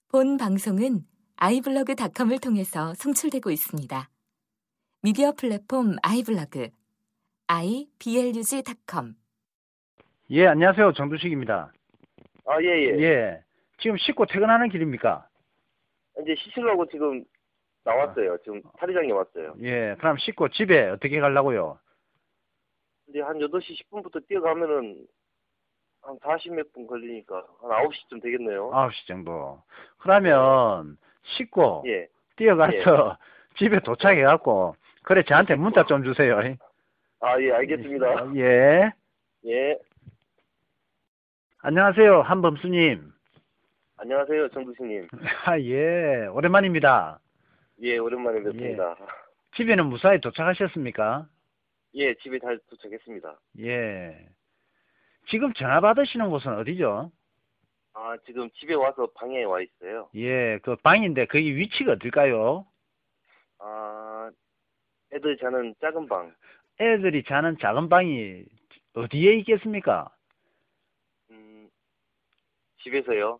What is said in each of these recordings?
본 방송은 iblog.com을 통해서 송출되고 있습니다. 미디어 플랫폼 iblog, iblog.com. 예, 안녕하세요. 정두식입니다. 아, 예, 예. 예, 지금 씻고 퇴근하는 길입니까? 이제 씻으려고 지금 나왔어요. 지금 탈의장에 왔어요. 예, 그럼 씻고 집에 어떻게 가려고요? 근데 한 8시 10분부터 뛰어가면은 한 40몇 분 걸리니까 한 9시쯤 되겠네요. 9시 정도. 그러면 씻고 예. 뛰어가서 집에 도착해갖고, 그래, 저한테 문자 좀 주세요. 아, 예, 알겠습니다. 예. 예. 안녕하세요, 한범수님. 안녕하세요, 정두식님. 아, 예, 오랜만입니다. 예, 오랜만에 뵙습니다. 집에는 무사히 도착하셨습니까? 예, 집에 잘 도착했습니다. 예. 지금 전화 받으시는 곳은 어디죠? 아, 지금 집에 와서 방에 와 있어요. 예, 그 방인데 거기 위치가 어딜까요? 아, 애들 자는 작은 방. 애들이 자는 작은 방이 어디에 있겠습니까? 집에서요.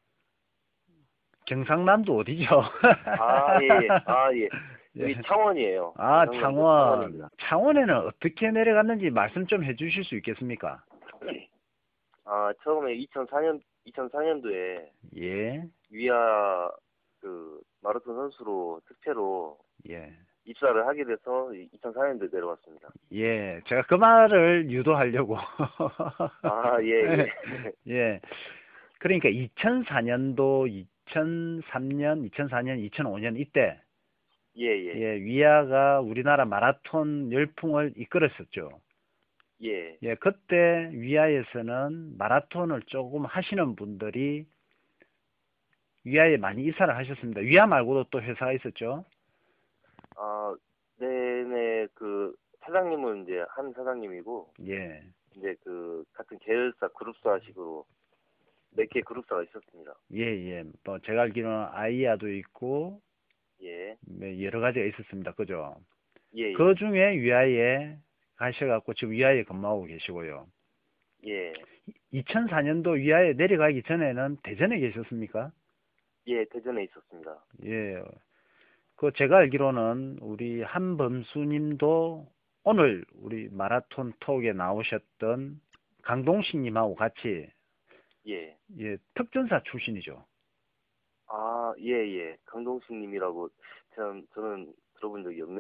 경상남도 어디죠? 아, 예, 예. 아, 예. 여기 창원이에요. 아, 경상남도 창원. 창원입니다. 창원에는 어떻게 내려갔는지 말씀 좀 해주실 수 있겠습니까? 아, 처음에 2004년도에 예, 위아 그 마라톤 선수로 특채로 예, 입사를 하게 돼서 2004년도에 내려왔습니다. 예. 제가 그 말을 유도하려고. 아, 예, 예. 예. 그러니까 2004년도, 2003년, 2004년, 2005년 이때 예, 예. 예, 위아가 우리나라 마라톤 열풍을 이끌었었죠. 예. 예, 그때 위아에서는 마라톤을 조금 하시는 분들이 위아에 많이 이사를 하셨습니다. 위아 말고도 또 회사가 있었죠. 아, 네네. 그 사장님은 이제 한 사장님이고 예, 이제 그 같은 계열사 그룹사식으로 몇 개 그룹사가 있었습니다. 예, 예. 뭐 제가 알기로는 아이아도 있고 예. 여러 가지가 있었습니다. 그죠? 예, 예. 그 중에 위아에 가셔갖고 지금 위아에 근무하고 계시고요. 예. 2004년도 위아에 내려가기 전에는 대전에 계셨습니까? 예, 대전에 있었습니다. 예. 그 제가 알기로는 우리 한범수님도 오늘 우리 마라톤 톡에 나오셨던 강동식님하고 같이 예. 예, 특전사 출신이죠. 아, 예, 예. 강동식님이라고 저는 들어본 적이 없네요.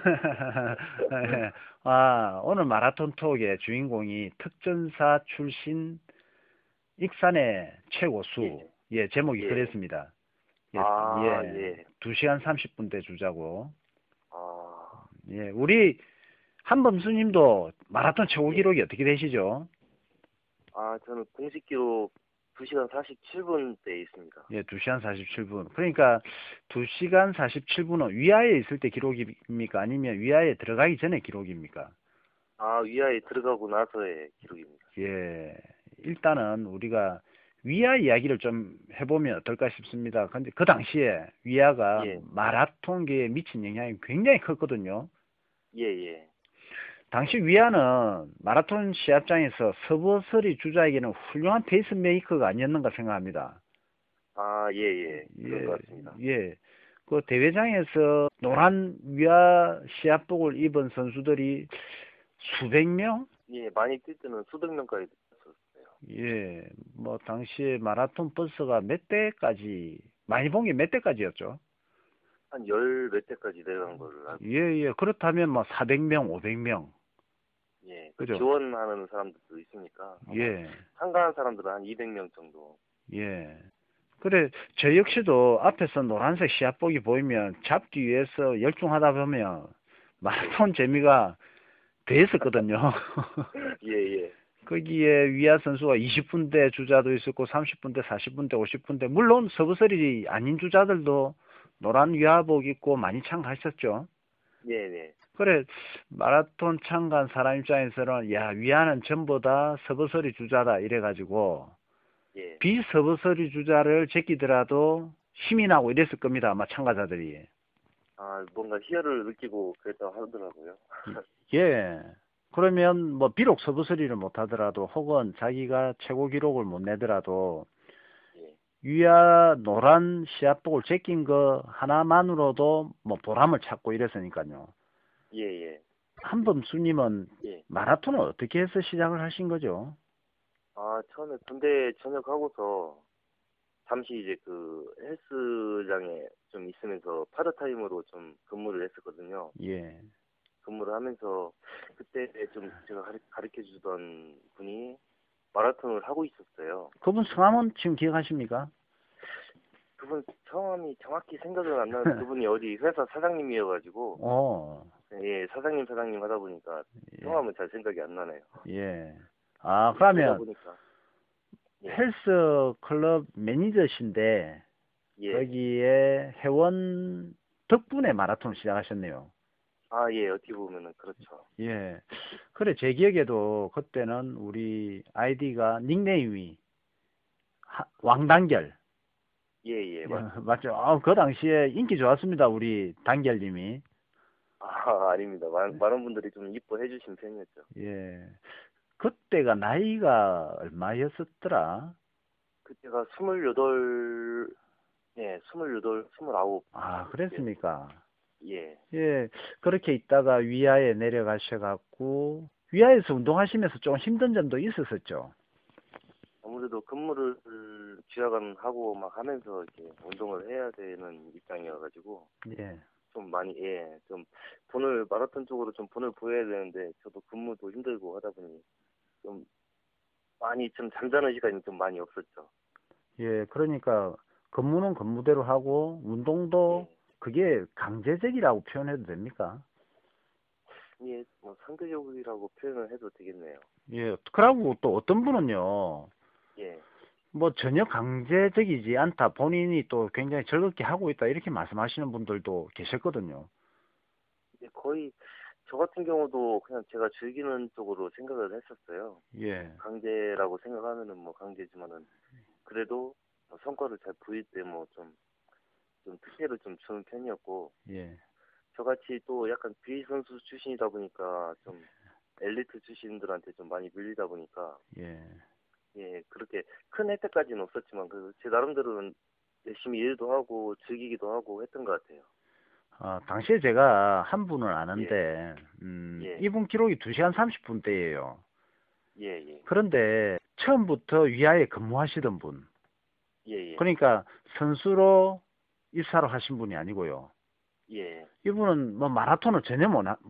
아, 오늘 마라톤 톡의 주인공이 특전사 출신 익산의 최고수. 예, 제목이 예. 그랬습니다. 예, 아, 예. 예. 2시간 30분대 주자고. 아, 예, 우리 한범수님도 마라톤 최고 기록이 어떻게 되시죠? 아, 저는 공식 기록 2시간 47분대에 있습니다. 예, 2시간 47분. 그러니까 2시간 47분은 위아에 있을 때 기록입니까? 아니면 위아에 들어가기 전에 기록입니까? 아, 위아에 들어가고 나서의 기록입니다. 예, 일단은 우리가 위아 이야기를 좀 해보면 어떨까 싶습니다. 근데 그 당시에 위아가 예. 마라톤계에 미친 영향이 굉장히 컸거든요. 예, 예. 당시 위아는 마라톤 시합장에서 서버서리 주자에게는 훌륭한 페이스메이커가 아니었는가 생각합니다. 아, 예, 예. 그런 것 같습니다. 예. 그 대회장에서 노란 위아 시합복을 입은 선수들이 수백 명? 예, 많이 뛸 때는 수백 명까지 됐었어요. 예. 뭐 당시에 마라톤 버스가 몇 대까지 많이 본 게 몇 대까지였죠? 한 열 몇 대까지 내려간 걸로 알고. 예, 예. 그렇다면 뭐 400명, 500명. 예. 그죠? 지원하는 사람들도 있으니까. 예. 참가한 사람들은 한 200명 정도. 예. 그래, 저 역시도 앞에서 노란색 시합복이 보이면 잡기 위해서 열중하다 보면 마라톤 재미가 됐었거든요. 예, 예. 거기에 위아 선수가 20분대 주자도 있었고 30분대, 40분대, 50분대 물론 서브서리 아닌 주자들도 노란 위아복 입고 많이 참가하셨죠. 예, 예. 그래, 마라톤 참가한 사람 입장에서는 야, 위아는 전부 다 서브서리 주자다 이래가지고 예. 비서브서리 주자를 제끼더라도 힘이 나고 이랬을 겁니다. 아마 참가자들이. 아, 뭔가 희열을 느끼고 그랬다고 하더라고요. 예. 그러면 뭐 비록 서브서리를 못 하더라도 혹은 자기가 최고 기록을 못 내더라도 예. 위아 노란 시합복을 제낀 거 하나만으로도 뭐 보람을 찾고 이랬으니까요. 예, 예. 한범수님은 예. 마라톤을 어떻게 해서 시작을 하신 거죠? 처음에 군대 전역하고서 잠시 이제 그 헬스장에 좀 있으면서 파트타임으로 좀 근무를 했었거든요. 예. 근무를 하면서 그때 좀 제가 가르쳐 주던 분이 마라톤을 하고 있었어요. 그분 성함은 지금 기억하십니까? 그분 성함이 정확히 생각은 안 나는데 그분이 어디 회사 사장님이어가지고 예, 사장님 하다 보니까 예. 성함은 잘 생각이 안 나네요. 예. 그러다 그러면 보니까 예, 헬스 클럽 매니저신데 예. 거기에 회원 덕분에 마라톤을 시작하셨네요. 예, 어떻게 보면은 그렇죠. 예. 그래, 제 기억에도 그때는 우리 아이디가 닉네임이 왕단결. 예, 예, 맞습니다. 맞죠? 그 당시에 인기 좋았습니다. 우리 단결님이. 아닙니다. 많은 분들이 좀 이뻐해 주신 편이었죠. 예. 그때가 나이가 얼마였었더라? 그때가 28, 예, 28, 29. 그랬습니까? 예. 예. 그렇게 있다가 위아에 내려가셔갖고, 위아에서 운동하시면서 좀 힘든 점도 있었었죠? 아무래도 근무를 지하간 하고 막 하면서 이렇게 운동을 해야 되는 입장이어가지고 예. 좀 많이 좀 마라톤 쪽으로 좀 본을 보여야 되는데 저도 근무도 힘들고 하다 보니 좀 많이 좀 잠자는 시간이 좀 많이 없었죠. 예. 그러니까 근무는 근무대로 하고 운동도 예. 그게 강제적이라고 표현해도 됩니까? 예, 뭐 상대적이라고 표현을 해도 되겠네요. 예. 그러고 또 어떤 분은요. 예. 뭐 전혀 강제적이지 않다. 본인이 또 굉장히 즐겁게 하고 있다. 이렇게 말씀하시는 분들도 계셨거든요. 예, 거의 저 같은 경우도 그냥 제가 즐기는 쪽으로 생각을 했었어요. 예. 강제라고 생각하면은 뭐 강제지만은 그래도 성과를 잘 보일 때 뭐 좀 특혜를 좀 주는 편이었고 예. 저같이 또 약간 비리 선수 출신이다 보니까 좀 엘리트 출신들한테 좀 많이 밀리다 보니까 예. 예, 그렇게 큰 혜택까지는 없었지만 제 나름대로는 열심히 일도 하고 즐기기도 하고 했던 것 같아요. 당시에 제가 한 분을 예, 아는데, 예, 이분 기록이 2시간 30분대예요. 예, 예, 그런데 처음부터 위아에 근무하시던 분. 예, 예, 그러니까 선수로 입사를 하신 분이 아니고요. 예, 이분은 뭐 마라톤을 전혀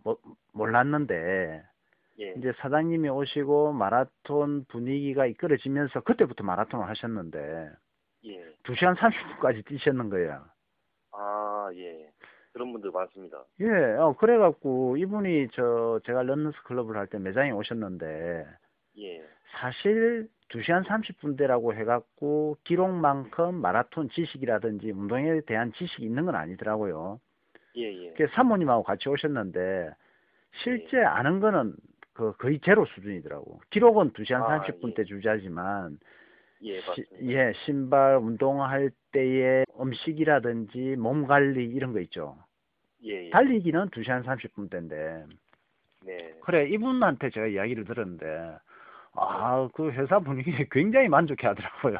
몰랐는데, 예, 이제 사장님이 오시고 마라톤 분위기가 이끌어지면서 그때부터 마라톤을 하셨는데, 예. 2시간 30분까지 뛰셨는 거예요. 예. 그런 분들 많습니다. 예, 그래갖고 이분이 제가 런너스 클럽을 할 때 매장에 오셨는데, 예, 사실 2시간 30분대라고 해갖고 기록만큼 마라톤 지식이라든지 운동에 대한 지식이 있는 건 아니더라고요. 예, 예, 그 사모님하고 같이 오셨는데, 실제 아는 거는 거의 제로 수준이더라고. 기록은 2시간 30분대 주자지만, 예, 맞습니다. 예, 신발 운동할 때의 음식이라든지 몸 관리 이런 거 있죠. 예, 예. 달리기는 2시간 30분대인데, 네. 그래, 이분한테 제가 이야기를 들었는데, 그 회사 분위기에 굉장히 만족해 하더라고요.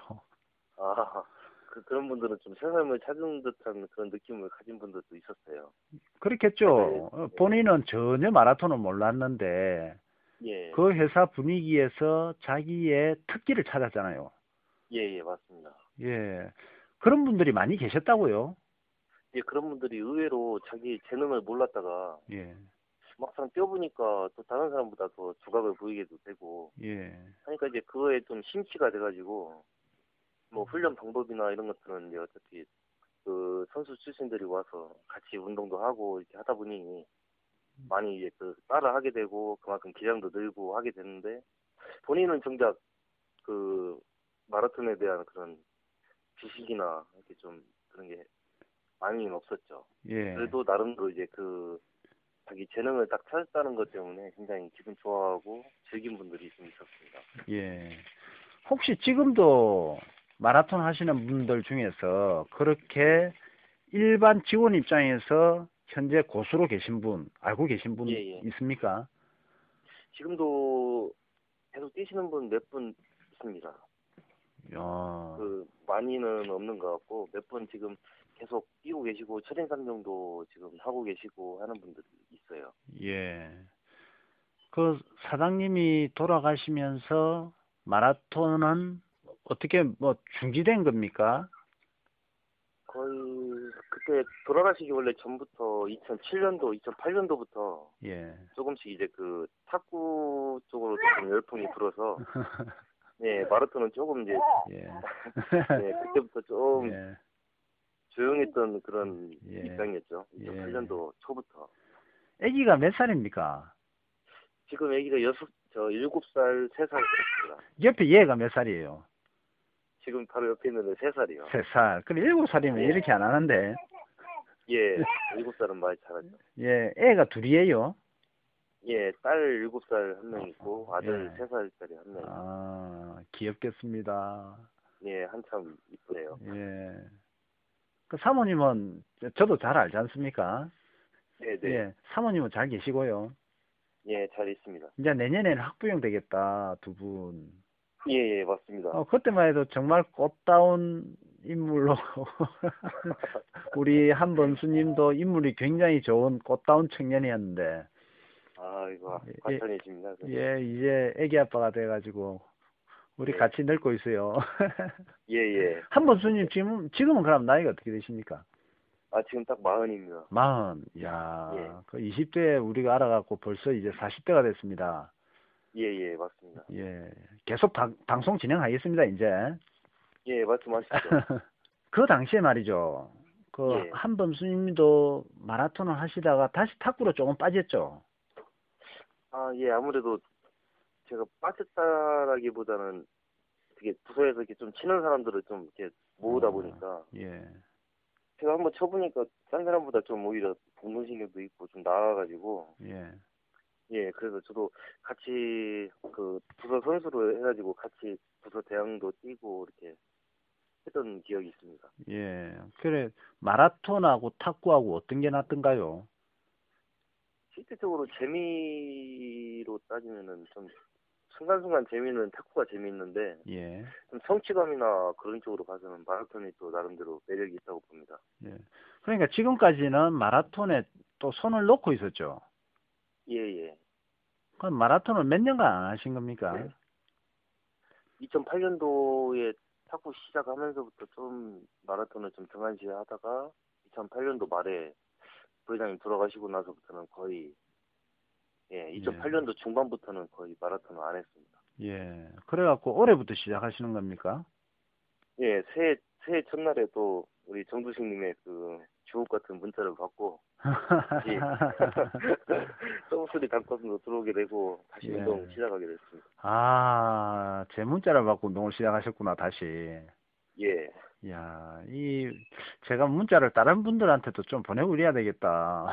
그런 분들은 좀 새삼을 찾은 듯한 그런 느낌을 가진 분들도 있었어요. 그렇겠죠. 네. 본인은 전혀 마라톤을 몰랐는데, 예, 그 회사 분위기에서 자기의 특기를 찾았잖아요. 예, 예, 맞습니다. 예. 그런 분들이 많이 계셨다고요. 예, 그런 분들이 의외로 자기 재능을 몰랐다가 예. 막상 뛰어보니까 또 다른 사람보다 더 두각을 보이게도 되고 예. 하니까 이제 그거에 좀 심취가 돼가지고 뭐 훈련 방법이나 이런 것들은 이제 어차피 그 선수 출신들이 와서 같이 운동도 하고 이렇게 하다 보니 많이 이제 따라 하게 되고 그만큼 기량도 늘고 하게 되는데 본인은 정작 그 마라톤에 대한 그런 지식이나 이렇게 좀 그런 게 많이는 없었죠. 예. 그래도 나름대로 이제 자기 재능을 딱 찾았다는 것 때문에 굉장히 기분 좋아하고 즐긴 분들이 좀 있었습니다. 예. 혹시 지금도 마라톤 하시는 분들 중에서 그렇게 일반 직원 입장에서 현재 고수로 계신 분, 알고 계신 분 예. 있습니까? 지금도 계속 뛰시는 분 몇 분 있습니다. 야, 그 많이는 없는 것 같고 몇 분 지금 계속 뛰고 계시고 첫인상 정도 지금 하고 계시고 하는 분들이 있어요. 예. 그 사장님이 돌아가시면서 마라톤은 어떻게 뭐 중지된 겁니까? 거의 그때 돌아가시기 원래 전부터 2007년도, 2008년도부터 예. 조금씩 이제 그 탁구 쪽으로 조금 열풍이 불어서 네, 마라톤은 조금 이제 예. 네, 그때부터 좀 예. 조용했던 그런 예. 입장이었죠. 예. 2008년도 초부터. 아기가 몇 살입니까? 지금 아기가 7살, 3살입니다. 옆에 얘가 몇 살이에요? 지금 바로 옆에 있는 3살이요. 3살. 그럼 7살이면 예. 이렇게 안 하는데. 예, 7살은 많이 자랐죠. 예, 애가 둘이에요? 예, 딸 7살 한 명 있고 아들 예. 3살짜리 한 명 있고. 아, 귀엽겠습니다. 예, 한참 이쁘네요. 예. 그 사모님은 저도 잘 알지 않습니까? 네, 네. 예, 사모님은 잘 계시고요. 예, 잘 있습니다. 이제 내년에는 학부형 되겠다, 두 분. 예, 예, 맞습니다. 그때만 해도 정말 꽃다운 인물로 우리 한번수님도 인물이 굉장히 좋은 꽃다운 청년이었는데 아, 이거 예, 과찬이십니다. 예, 이제 애기 아빠가 돼가지고 우리 예. 같이 늙고 있어요. 예, 예. 한번수님 지금은 그럼 나이가 어떻게 되십니까? 아, 지금 딱 40입니다. 40. 야, 예. 그 20대 우리가 알아갖고 벌써 이제 40대가 됐습니다. 예, 예, 맞습니다. 예, 계속 방송 진행하겠습니다, 이제. 예, 말씀하시죠. 그 당시에 말이죠. 그 예. 한범수님도 마라톤을 하시다가 다시 탁구로 조금 빠졌죠. 아, 예, 아무래도 제가 빠졌다라기보다는 되게 부서에서 이렇게 좀 치는 사람들을 좀 이렇게 모으다 보니까 예. 제가 한번 쳐보니까 딴 사람보다 좀 오히려 운동신경도 있고 좀 나아가지고 예. 예, 그래서 저도 같이 그 부서 선수로 해가지고 같이 부서 대항도 뛰고 이렇게 했던 기억이 있습니다. 예. 그래, 마라톤하고 탁구하고 어떤 게 낫던가요? 실질적으로 재미로 따지면은 좀 순간순간 재미는 탁구가 재미있는데 예. 좀 성취감이나 그런 쪽으로 봐서는 마라톤이 또 나름대로 매력이 있다고 봅니다. 예. 그러니까 지금까지는 마라톤에 또 손을 놓고 있었죠. 예, 예. 그럼 마라톤을 몇 년간 안 하신 겁니까? 2008년도에 탁구 시작하면서부터 좀 마라톤을 좀 등한시 하다가 2008년도 말에 부회장님 돌아가시고 나서부터는 거의 예, 2008년도 중반부터는 거의 마라톤을 안 했습니다. 예. 그래갖고 올해부터 시작하시는 겁니까? 예, 새해 첫날에 또 우리 정두식님의 그 주옥 같은 문자를 받고 다시 소리 단권으로 들어오게 되고 다시 예. 운동 시작하게 됐습니다. 아, 제 문자를 받고 운동을 시작하셨구나, 다시. 예. 야, 제가 문자를 다른 분들한테도 좀 보내고 이래야 되겠다.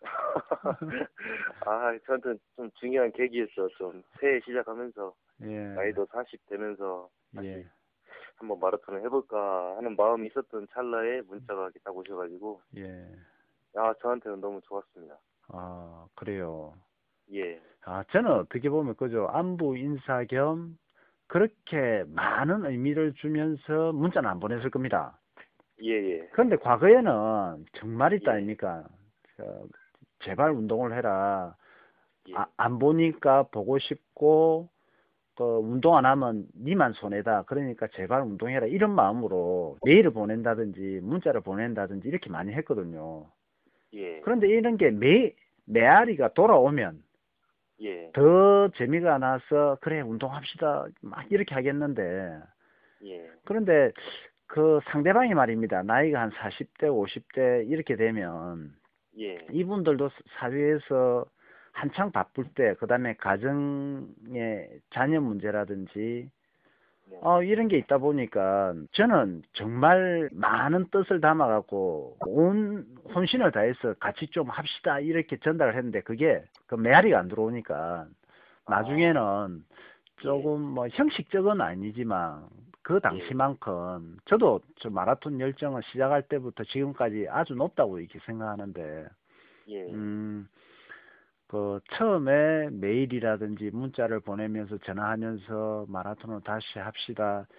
아, 저한테 좀 중요한 계기였죠. 좀 새해 시작하면서 예. 나이도 40 되면서 다시 예. 한번 마라톤을 해볼까 하는 마음이 있었던 찰나에 문자가 이렇게 딱 오셔가지고 예. 아, 저한테는 너무 좋았습니다. 아, 그래요. 예. 아, 저는 어떻게 보면 그죠. 안부 인사 겸 그렇게 많은 의미를 주면서 문자는 안 보냈을 겁니다. 예, 예. 그런데 과거에는 정말 있다 예. 아닙니까? 제발 운동을 해라. 예. 안 보니까 보고 싶고, 운동 안 하면 니만 손해다. 그러니까 제발 운동해라. 이런 마음으로 메일을 보낸다든지 문자를 보낸다든지 이렇게 많이 했거든요. 예. 그런데 이런 게 메아리가 돌아오면 예. 더 재미가 나서 그래 운동합시다 막 이렇게 하겠는데 예. 그런데 그 상대방이 말입니다. 나이가 한 40대 50대 이렇게 되면 예. 이분들도 사회에서 한창 바쁠 때 그다음에 가정의 자녀 문제라든지 네. 이런 게 있다 보니까 저는 정말 많은 뜻을 담아갖고 온 혼신을 다해서 같이 좀 합시다 이렇게 전달을 했는데 그게 그 메아리가 안 들어오니까 나중에는 조금 뭐 형식적은 아니지만 그 당시만큼 저도 저 마라톤 열정을 시작할 때부터 지금까지 아주 높다고 이렇게 생각하는데 예. 그 처음에 메일이라든지 문자를 보내면서 전화하면서 마라톤을 다시 합시다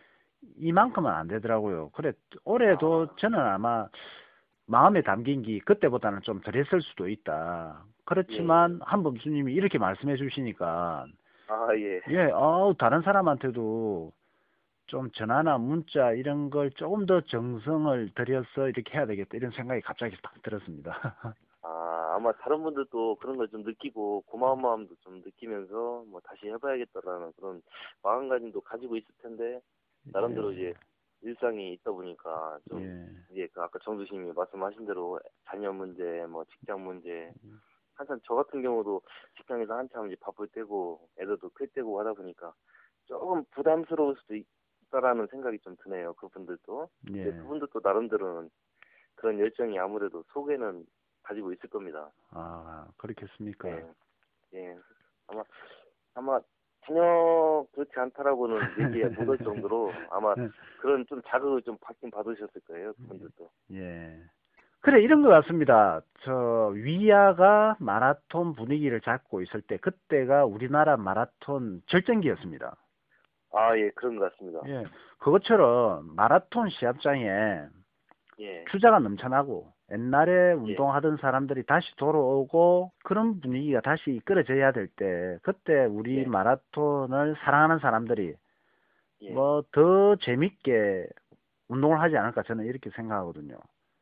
이만큼은 안 되더라고요. 그래, 올해도 저는 아마 마음에 담긴 게 그때보다는 좀 덜했을 수도 있다. 그렇지만 한범수님이 이렇게 말씀해 주시니까 예. 예, 다른 사람한테도 좀 전화나 문자 이런 걸 조금 더 정성을 들여서 이렇게 해야 되겠다 이런 생각이 갑자기 딱 들었습니다. 아마 다른 분들도 그런 걸 좀 느끼고 고마운 마음도 좀 느끼면서 뭐 다시 해봐야겠다라는 그런 마음가짐도 가지고 있을 텐데 나름대로 이제 일상이 있다 보니까 좀 이제 그 아까 정두심이 말씀하신 대로 자녀 문제, 뭐 직장 문제 한참 저 같은 경우도 직장에서 한참 이제 바쁠 때고 애들도 클 때고 하다 보니까 조금 부담스러울 수도 있다라는 생각이 좀 드네요. 그분들도. 근데 그분들도 나름대로는 그런 열정이 아무래도 속에는 가지고 있을 겁니다. 그렇겠습니까? 예. 아마 전혀 그렇지 않다라고는 얘기 못할 정도로 아마 그런 좀 자극을 좀 받긴 받으셨을 거예요. 그분들도. 예. 그래, 이런 것 같습니다. 위아가 마라톤 분위기를 잡고 있을 때, 그때가 우리나라 마라톤 절정기였습니다. 예, 그런 것 같습니다. 예. 그것처럼 마라톤 시합장에 투자가 넘쳐나고, 옛날에 운동하던 사람들이 다시 돌아오고, 그런 분위기가 다시 이끌어져야 될 때, 그때 우리 마라톤을 사랑하는 사람들이 뭐 더 재밌게 운동을 하지 않을까 저는 이렇게 생각하거든요.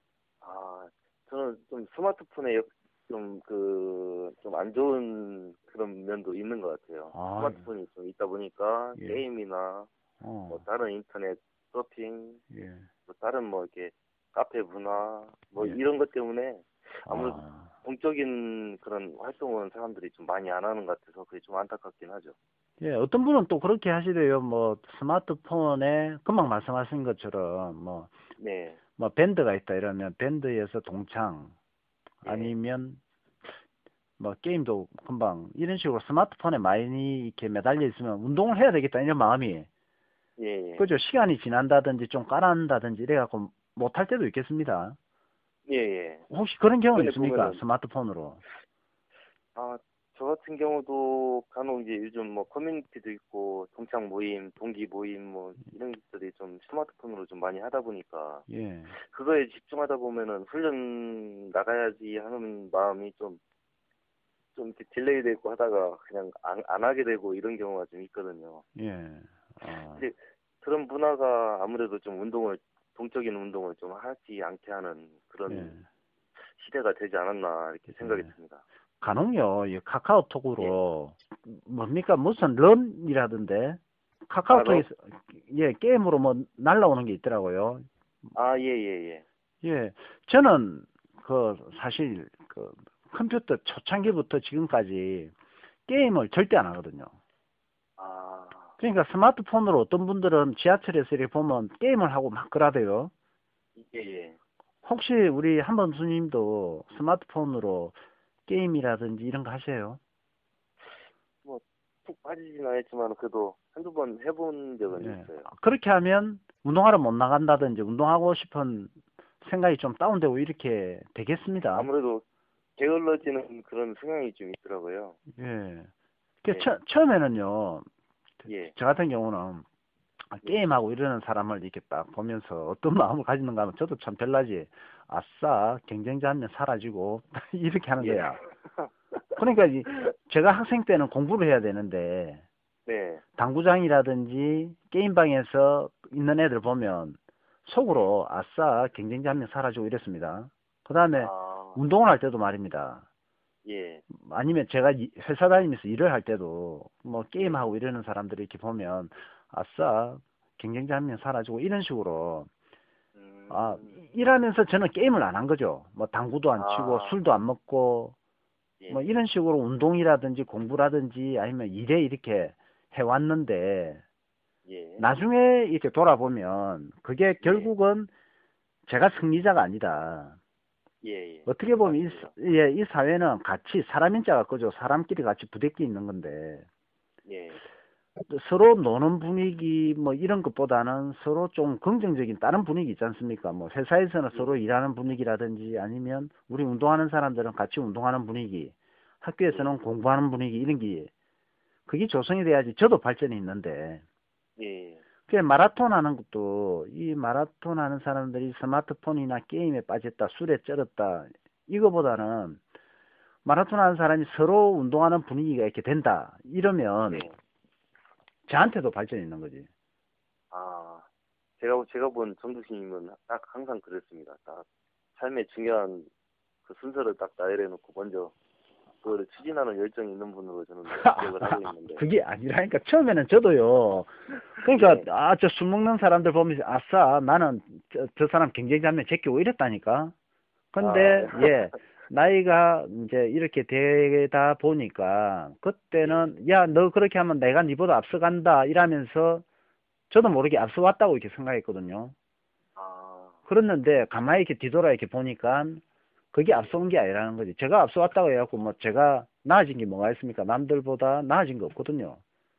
저는 좀 스마트폰에 좀 안 좋은 그런 면도 있는 것 같아요. 스마트폰이 좀 있다 보니까 게임이나 뭐 다른 인터넷 서핑, 뭐 다른 뭐 이렇게 카페 문화 뭐 이런 것 때문에 아무래도 공적인 그런 활동은 사람들이 좀 많이 안 하는 것 같아서 그게 좀 안타깝긴 하죠. 예, 어떤 분은 또 그렇게 하시대요. 뭐 스마트폰에 금방 말씀하신 것처럼 뭐 밴드가 있다 이러면 밴드에서 동창 아니면 뭐 게임도 금방 이런 식으로 스마트폰에 많이 이렇게 매달려 있으면 운동을 해야 되겠다 이런 마음이 그죠. 시간이 지난다든지 좀 까란다든지 이래갖고 못할 때도 있겠습니다. 혹시 그런 경험 있습니까? 스마트폰으로? 저 같은 경우도 간혹 이제 요즘 뭐 커뮤니티도 있고 동창 모임, 동기 모임 뭐 이런 것들이 좀 스마트폰으로 좀 많이 하다 보니까 그거에 집중하다 보면은 훈련 나가야지 하는 마음이 좀 이렇게 딜레이 되고 하다가 그냥 안 하게 되고 이런 경우가 좀 있거든요. 근데 그런 문화가 아무래도 좀 동적인 운동을 좀 하지 않게 하는 그런 시대가 되지 않았나 이렇게 생각이 듭니다. 간혹요, 카카오톡으로 뭡니까 무슨 런이라던데 카카오톡에서 게임으로 뭐 날라오는 게 있더라고요. 저는 사실 컴퓨터 초창기부터 지금까지 게임을 절대 안 하거든요. 그러니까 스마트폰으로 어떤 분들은 지하철에서 이렇게 보면 게임을 하고 막 그러대요. 혹시 우리 한범수님도 스마트폰으로 게임이라든지 이런 거 하세요? 뭐 푹 빠지진 않았지만 그래도 한두 번 해본 적은 있어요. 그렇게 하면 운동하러 못 나간다든지 운동하고 싶은 생각이 좀 다운되고 이렇게 되겠습니다. 아무래도 게을러지는 그런 성향이 좀 있더라고요. 처음에는요, 저 같은 경우는 게임하고 이러는 사람을 이렇게 딱 보면서 어떤 마음을 가지는가 하면 저도 참 별나지. 아싸, 경쟁자 한 명 사라지고 이렇게 하는 거야. 그러니까 제가 학생 때는 공부를 해야 되는데 당구장이라든지 게임방에서 있는 애들 보면 속으로 아싸, 경쟁자 한 명 사라지고 이랬습니다. 그 다음에 운동을 할 때도 말입니다. 아니면 제가 회사 다니면서 일을 할 때도 뭐 게임하고 이러는 사람들이 이렇게 보면 아싸, 경쟁자 한 명 사라지고 이런 식으로 일하면서 저는 게임을 안 한 거죠. 뭐 당구도 안 치고 술도 안 먹고 뭐 이런 식으로 운동이라든지 공부라든지 아니면 일에 이렇게 해왔는데 나중에 이렇게 돌아보면 그게 결국은 제가 승리자가 아니다. 어떻게 보면 이 사회는 같이 사람인 자가 그죠. 사람끼리 같이 부대끼 있는 건데 서로 노는 분위기 뭐 이런 것보다는 서로 좀 긍정적인 다른 분위기 있지 않습니까? 뭐 회사에서는 서로 일하는 분위기라든지 아니면 우리 운동하는 사람들은 같이 운동하는 분위기, 학교에서는 공부하는 분위기 이런 게 그게 조성이 돼야지 저도 발전이 있는데 그 마라톤 하는 것도 이 마라톤 하는 사람들이 스마트폰이나 게임에 빠졌다, 술에 쩔었다 이거보다는 마라톤 하는 사람이 서로 운동하는 분위기가 이렇게 된다 이러면 네. 저한테도 발전이 있는 거지. 아, 제가 본 정두신님은 딱 항상 그랬습니다. 딱 삶의 중요한 그 순서를 딱 나열해 놓고 먼저 그거를 추진하는 열정이 있는 분으로 저는 기억을 하고 있는데. 그게 아니라니까. 처음에는 저도요. 그러니까 네. 저 술 먹는 사람들 보면서 아싸 나는 저 사람 경쟁 자면 제끼고 이랬다니까. 근데 아. 예. 나이가 이제 이렇게 되다 보니까 그때는 야, 너 그렇게 하면 내가 니보다 앞서간다 이러면서 저도 모르게 앞서왔다고 이렇게 생각했거든요. 아, 그랬는데 가만히 이렇게 뒤돌아 이렇게 보니까 그게 앞서온 게 아니라는 거지. 제가 앞서왔다고 해갖고 뭐 제가 나아진 게 뭐가 있습니까? 남들보다 나아진 거 없거든요.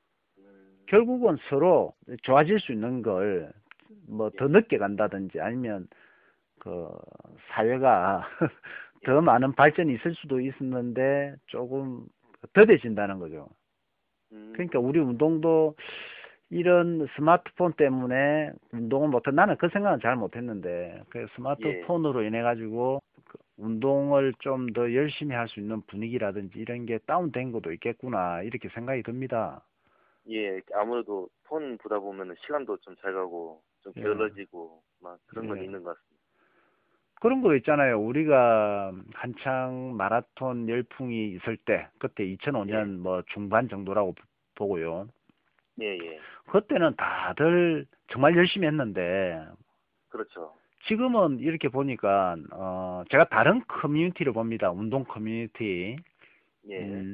결국은 서로 좋아질 수 있는 걸 뭐 더 늦게 간다든지 아니면 그 사회가 더 많은 발전이 있을 수도 있었는데 조금 더뎌진다는 거죠. 그러니까 우리 운동도 이런 스마트폰 때문에 운동을 못해. 나는 그 생각은 잘 못했는데 그 스마트폰으로 인해 가지고 운동을 좀 더 열심히 할 수 있는 분위기라든지 이런 게 다운된 것도 있겠구나 이렇게 생각이 듭니다. 예, 아무래도 폰 보다 보면은 시간도 좀 잘 가고 좀 게을러지고 막 그런 건 있는 것 같습니다. 그런 거 있잖아요. 우리가 한창 마라톤 열풍이 있을 때, 그때 2005년 뭐 중반 정도라고 보고요. 예, 예. 그때는 다들 정말 열심히 했는데, 그렇죠. 지금은 이렇게 보니까, 제가 다른 커뮤니티를 봅니다. 운동 커뮤니티. 예.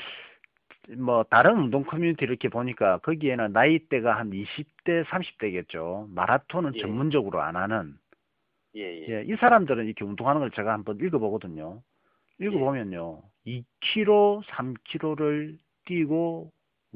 뭐, 다른 운동 커뮤니티 이렇게 보니까, 거기에는 나이대가 한 20대, 30대겠죠. 마라톤은 전문적으로 안 하는. 예, 이 사람들은 이렇게 운동하는 걸 제가 한번 읽어보거든요. 읽어보면요. 2km, 3km를 뛰고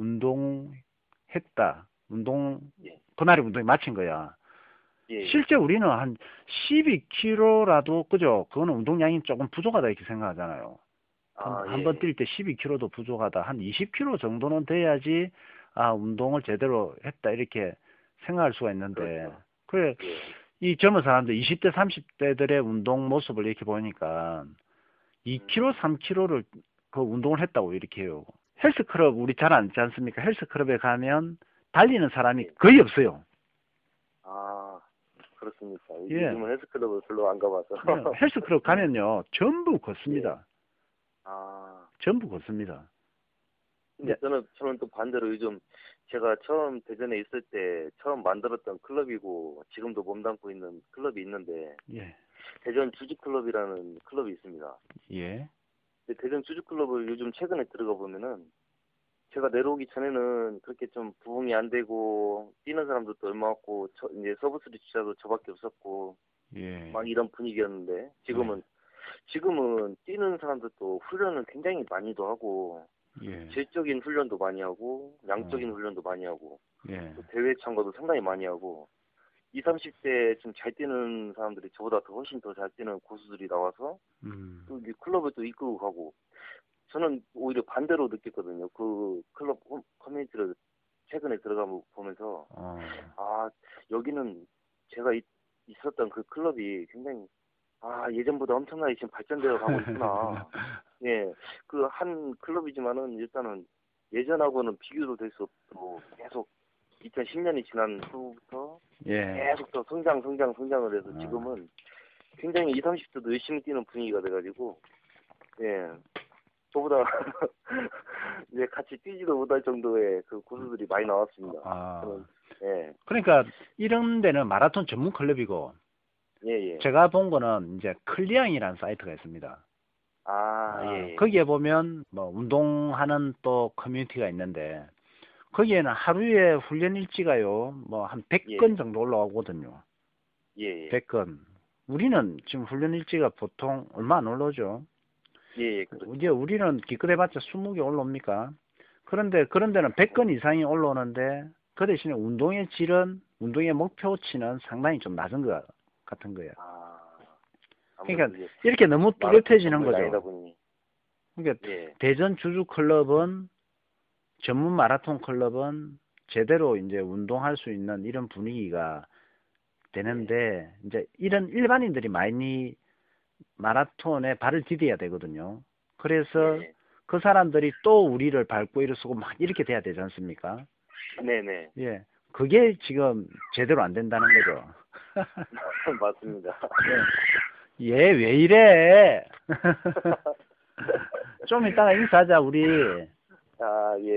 운동했다. 그날에 운동이 마친 거야. 실제 우리는 한 12km라도, 그죠? 그거는 운동량이 조금 부족하다 이렇게 생각하잖아요. 한 번 뛸 때 12km도 부족하다. 한 20km 정도는 돼야지, 아, 운동을 제대로 했다. 이렇게 생각할 수가 있는데. 그래. 이 젊은 사람들 20대 30대들의 운동 모습을 이렇게 보니까 2km 3km를 그 운동을 했다고 이렇게 해요. 헬스클럽 우리 잘 앉지 않습니까? 헬스클럽에 가면 달리는 사람이 거의 없어요. 아, 그렇습니까? 예. 요즘은 헬스클럽을 별로 안 가봐서. 헬스클럽 가면요 전부 걷습니다. 아, 전부 걷습니다. 근데 저는 또 반대로 요즘 제가 처음 대전에 있을 때 처음 만들었던 클럽이고 지금도 몸담고 있는 클럽이 있는데 대전 주주클럽이라는 클럽이 있습니다. 예. 근데 대전 주주클럽을 요즘 최근에 들어가 보면은 제가 내려오기 전에는 그렇게 좀 부응이 안 되고 뛰는 사람들도 얼마 없고 이제 서브스리 주자도 저밖에 없었고 막 이런 분위기였는데 지금은 뛰는 사람들도 훈련을 굉장히 많이도 하고 질적인 훈련도 많이 하고 양적인 훈련도 많이 하고 또 대회 참가도 상당히 많이 하고 20, 30대 좀 잘 뛰는 사람들이 저보다 더 훨씬 더 잘 뛰는 고수들이 나와서 또 클럽을 또 이끌고 가고 저는 오히려 반대로 느꼈거든요. 그 클럽 커뮤니티를 최근에 들어가 보면서 아, 여기는 제가 있었던 그 클럽이 굉장히 예전보다 엄청나게 지금 발전되어 가고 있구나. 예, 그 한 클럽이지만은 일단은 예전하고는 비교도 될 수 없고 계속 2010년이 지난 후부터 계속 더 성장을 해서 지금은 굉장히 20, 30대도 열심히 뛰는 분위기가 돼가지고 저보다 이제 같이 뛰지도 못할 정도의 그 고수들이 많이 나왔습니다. 그러니까 이런 데는 마라톤 전문 클럽이고 제가 본 거는 이제 클리앙이라는 사이트가 있습니다. 거기에 보면 뭐 운동하는 또 커뮤니티가 있는데 거기에는 하루에 훈련 일지가요 뭐 한 100건 정도 올라오거든요. 100건. 우리는 지금 훈련 일지가 보통 얼마 안 올라오죠. 이제 우리는 기껏해봤자 20개 올라옵니까? 그런데 그런 데는 100건 이상이 올라오는데 그 대신에 운동의 질은 운동의 목표치는 상당히 좀 낮은 것 같은 거예요. 그러니까 이렇게 너무 뚜렷해지는 거죠. 그러니까 대전 주주 클럽은 전문 마라톤 클럽은 제대로 이제 운동할 수 있는 이런 분위기가 되는데 이제 이런 일반인들이 많이 마라톤에 발을 디뎌야 되거든요. 그래서 예. 그 사람들이 또 우리를 밟고 일어서고 막 이렇게 돼야 되지 않습니까? 네네. 예. 그게 지금 제대로 안 된다는 거죠. 맞습니다. 얘 왜 이래? 좀 이따가 인사하자, 우리. 아, 예, 예.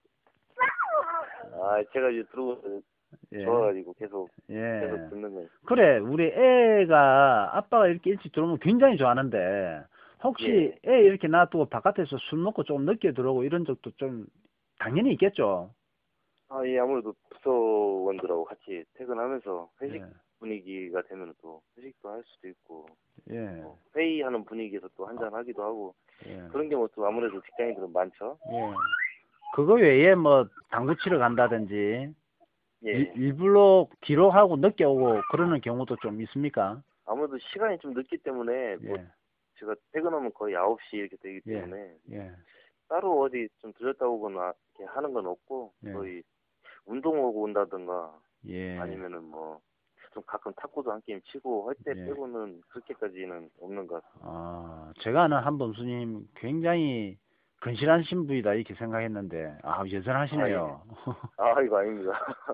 아, 제가 이제 들어오고 예. 좋아가지고 계속 예. 듣는 거예요. 그래, 우리 애가 아빠가 이렇게 일찍 들어오면 굉장히 좋아하는데, 혹시 애 이렇게 놔두고 바깥에서 술 먹고 좀 늦게 들어오고 이런 적도 좀 당연히 있겠죠? 아, 예, 아무래도 부서원들하고 같이 퇴근하면서 회식 예. 분위기가 되면 또 회식도 할 수도 있고, 예. 회의하는 분위기에서 또 한잔 하기도 하고, 예. 그런 경우 또 아무래도 직장인들은 많죠. 예. 그거 외에 뭐 당구 치러 간다든지 예. 일부러 뒤로 하고 늦게 오고 그러는 경우도 좀 있습니까? 아무래도 시간이 좀 늦기 때문에, 뭐, 예. 제가 퇴근하면 거의 9시 이렇게 되기 예. 때문에, 예. 따로 어디 좀 들렸다 오거나 이렇게 하는 건 없고, 예. 거의 운동 오고 온다든가, 예. 아니면은 뭐, 좀 가끔 탁구도 한 게임 치고 할 때 예. 빼고는 그렇게까지는 없는 것 같습니다. 아, 제가 아는 한 범수님 굉장히 근실한 신부이다 이렇게 생각했는데, 여전하시네요. 아, 이거 아닙니다.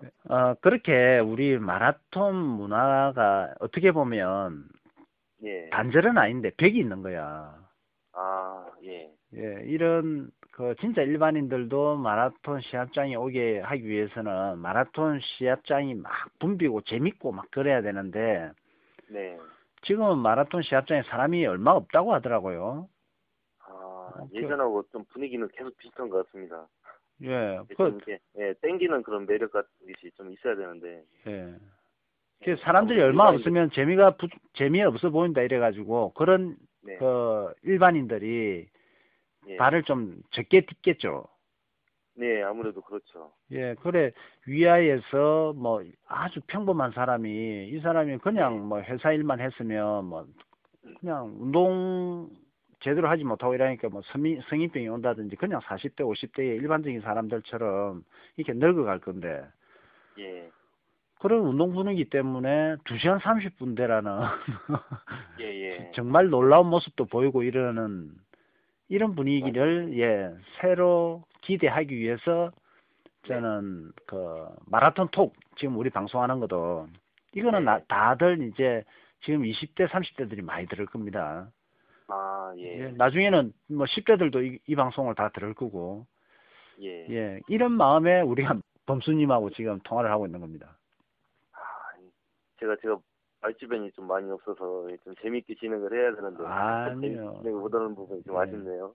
그렇게 우리 마라톤 문화가 어떻게 보면 예. 단절은 아닌데 벽이 있는 거야. 아, 예. 예, 이런 그 진짜 일반인들도 마라톤 시합장에 오게 하기 위해서는 마라톤 시합장이 막 붐비고 재밌고 막 그래야 되는데 네. 지금은 마라톤 시합장에 사람이 얼마 없다고 하더라고요. 아, 예전하고 좀 분위기는 계속 비슷한 것 같습니다. 예, 좀 이렇게, 예, 땡기는 그런 매력 같은 것이 좀 있어야 되는데. 예. 예, 사람들이 아무래도 얼마 일반인들- 없으면 재미없어 보인다 이래가지고 그런 네. 그 일반인들이 예. 발을 좀 적게 딛겠죠. 네, 아무래도 그렇죠. 예, 그래, 위아에서 뭐 아주 평범한 사람이, 이 사람이 그냥 네. 뭐 회사 일만 했으면 뭐 그냥 운동 제대로 하지 못하고 이러니까 뭐 성인병이 온다든지 그냥 40대, 50대의 일반적인 사람들처럼 이렇게 늙어갈 건데, 예. 그런 운동 분위기 때문에 2시간 30분대라는 예, 예. 정말 놀라운 모습도 보이고 이러는 이런 분위기를 예, 새로 기대하기 위해서 저는 그 마라톤 톡 지금 우리 방송하는 것도 이거는 네. 다들 이제 지금 20대 30대들이 많이 들을 겁니다. 아, 예. 예, 나중에는 뭐 10대들도 이 방송을 다 들을 거고 예. 예, 이런 마음에 우리가 범수님하고 지금 통화를 하고 있는 겁니다. 아, 제가 말주변이 좀 많이 없어서 좀 재밌게 진행을 해야 되는데. 아니요. 재밌게 못하는 부분이 좀 예. 아쉽네요.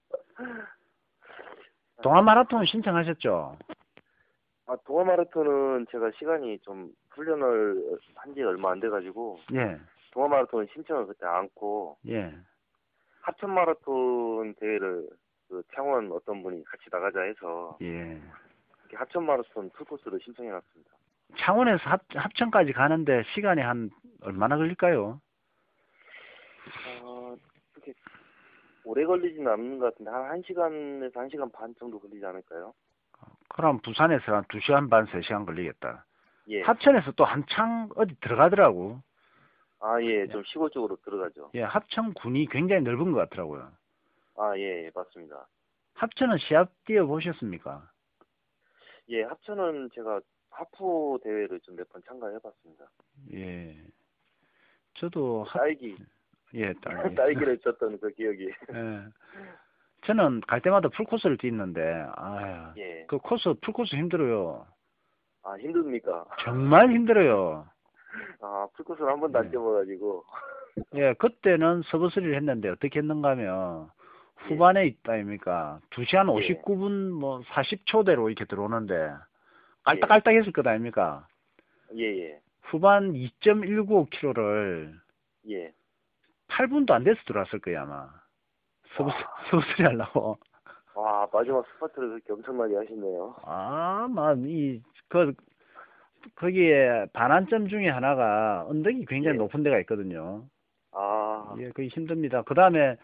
동아 마라톤 신청하셨죠? 아, 동아 마라톤은 제가 시간이 좀 훈련을 한 지 얼마 안 돼가지고, 예, 동아 마라톤 신청을 그때 않고, 예. 하천 마라톤 대회를 그 창원 어떤 분이 같이 나가자 해서, 예. 이렇게 하천 마라톤 풀코스를 신청해놨습니다. 창원에서 합천까지 가는데 시간이 한 얼마나 걸릴까요? 그렇게 오래 걸리지는 않는 것 같은데, 한 1시간에서 1시간 반 정도 걸리지 않을까요? 그럼 부산에서 한 2시간 반, 3시간 걸리겠다. 예. 합천에서 또 한창 어디 들어가더라고. 아, 예, 좀 시골 쪽으로 들어가죠. 예, 합천군이 굉장히 넓은 것 같더라고요. 아, 예, 맞습니다. 합천은 시합 뛰어보셨습니까? 예, 합천은 제가 하프 대회를 좀 몇 번 참가해봤습니다. 예. 저도 딸기. 예, 딸기. 딸기를 쳤던 그 기억이. 예. 저는 갈 때마다 풀코스를 뛰는데, 예. 그 풀코스 힘들어요. 아, 힘듭니까? 정말 힘들어요. 아, 풀코스를 한 번도 안 예. 뛰어봐가지고. 예, 그때는 서브스리를 했는데 어떻게 했는가 하면 후반에 있다 아닙니까? 2시간 59분 뭐 40초대로 이렇게 들어오는데 깔딱깔딱했을 것 아닙니까? 예, 예. 후반 2.195km를 예. 8분도 안 돼서 들어왔을 거야 아마. 서브스리 하려고. 와, 마지막 스파트를 그렇게 엄청나게 하시네요. 거기에 반환점 중에 하나가 언덕이 굉장히 예. 높은 데가 있거든요. 아, 예, 그게 힘듭니다. 그 다음에